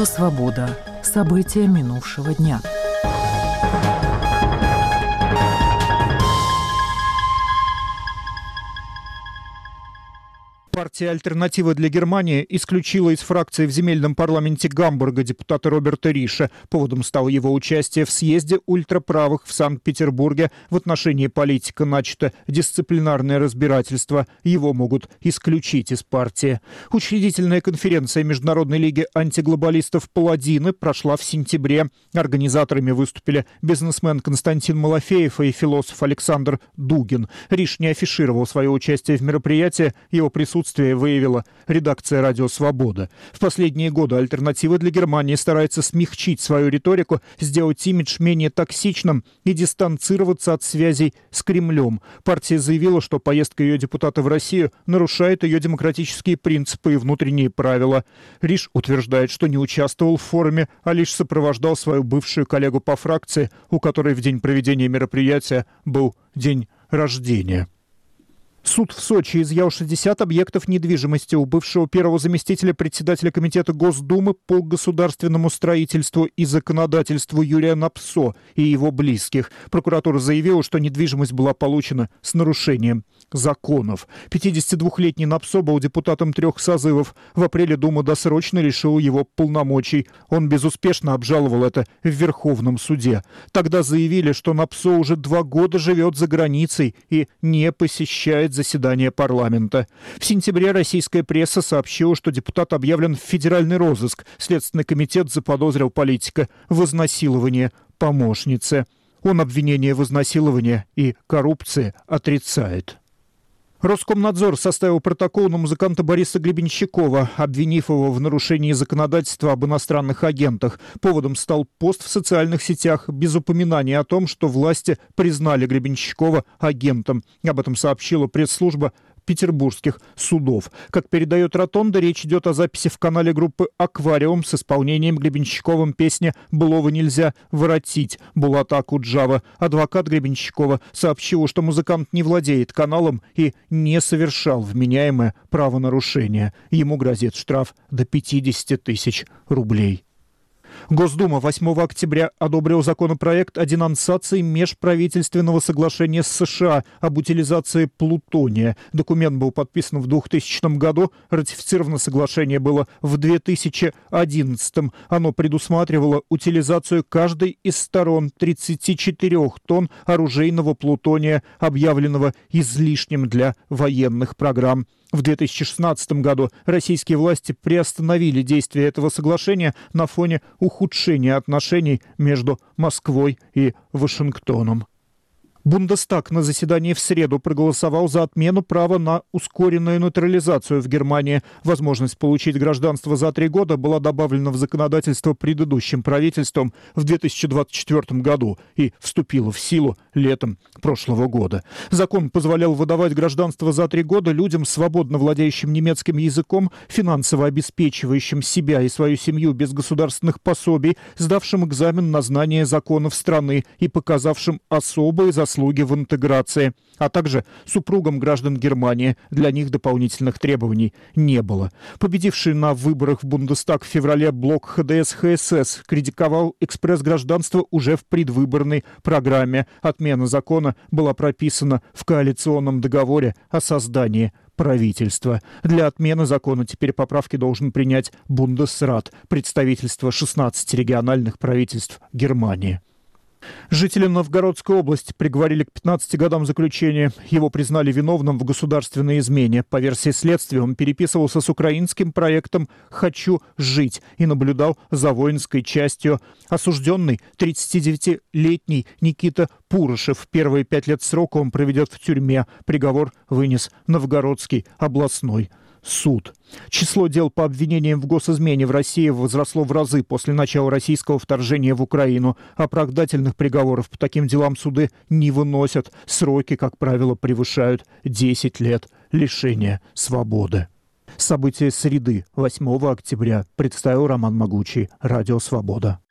«Свобода». События минувшего дня. Партия «Альтернатива для Германии» исключила из фракции в земельном парламенте Гамбурга депутата Роберта Риша. Поводом стало его участие в съезде ультраправых в Санкт-Петербурге. В отношении политика начато дисциплинарное разбирательство. Его могут исключить из партии. Учредительная конференция Международной лиги антиглобалистов «Паладины» прошла в сентябре. Организаторами выступили бизнесмен Константин Малафеев и философ Александр Дугин. Риш не афишировал свое участие в мероприятии. Его присутствие выявила редакция «Радио Свобода». В последние годы «Альтернатива для Германии» старается смягчить свою риторику, сделать имидж менее токсичным и дистанцироваться от связей с Кремлем. Партия заявила, что поездка ее депутата в Россию нарушает ее демократические принципы и внутренние правила. Риш утверждает, что не участвовал в форуме, а лишь сопровождал свою бывшую коллегу по фракции, у которой в день проведения мероприятия был день рождения. Суд в Сочи изъял 60 объектов недвижимости у бывшего первого заместителя председателя Комитета Госдумы по государственному строительству и законодательству Юрия Напсо и его близких. Прокуратура заявила, что недвижимость была получена с нарушением законов. 52-летний Напсо был депутатом 3 созывов. В апреле Дума досрочно лишила его полномочий. Он безуспешно обжаловал это в Верховном суде. Тогда заявили, что Напсо уже 2 года живет за границей и не посещает заседания парламента. В сентябре российская пресса сообщила, что депутат объявлен в федеральный розыск. Следственный комитет заподозрил политика в изнасиловании помощницы. Он обвинение в изнасиловании и коррупции отрицает. Роскомнадзор составил протокол на музыканта Бориса Гребенщикова, обвинив его в нарушении законодательства об иностранных агентах. Поводом стал пост в социальных сетях без упоминания о том, что власти признали Гребенщикова агентом. Об этом сообщила пресс-служба петербургских судов. Как передает «Ротонда», речь идет о записи в канале группы «Аквариум» с исполнением Гребенщиковым песни «Былого нельзя воротить» Булата Акуджава. Адвокат Гребенщикова сообщил, что музыкант не владеет каналом и не совершал вменяемое правонарушение. Ему грозит штраф до 50 тысяч рублей. Госдума 8 октября одобрила законопроект о денонсации межправительственного соглашения с США об утилизации плутония. Документ был подписан в 2000 году, ратифицировано соглашение было в 2011. Оно предусматривало утилизацию каждой из сторон 34 тонн оружейного плутония, объявленного излишним для военных программ. В 2016 году российские власти приостановили действие этого соглашения на фоне ухудшения отношений между Москвой и Вашингтоном. Бундестаг на заседании в среду проголосовал за отмену права на ускоренную натурализацию в Германии. Возможность получить гражданство за 3 года была добавлена в законодательство предыдущим правительством в 2024 году и вступила в силу летом прошлого года. Закон позволял выдавать гражданство за 3 года людям, свободно владеющим немецким языком, финансово обеспечивающим себя и свою семью без государственных пособий, сдавшим экзамен на знание законов страны и показавшим особые заслуги в интеграции, а также супругам граждан Германии. Для них дополнительных требований не было. Победивший на выборах в Бундестаг в феврале блок ХДС-ХСС критиковал экспресс-гражданство уже в предвыборной программе. Отмена закона была прописана в коалиционном договоре о создании правительства. Для отмены закона теперь поправки должен принять Бундесрат, представительство 16 региональных правительств Германии. Жителя Новгородской области приговорили к 15 годам заключения. Его признали виновным в государственной измене. По версии следствия, он переписывался с украинским проектом «Хочу жить» и наблюдал за воинской частью. Осужденный 39-летний Никита Пурышев. Первые 5 лет срока он проведет в тюрьме. Приговор вынес Новгородский областной суд. Число дел по обвинениям в госизмене в России возросло в разы после начала российского вторжения в Украину. Оправдательных приговоров по таким делам суды не выносят. Сроки, как правило, превышают 10 лет лишения свободы. События среды 8 октября представил Роман Могучий, Радио Свобода.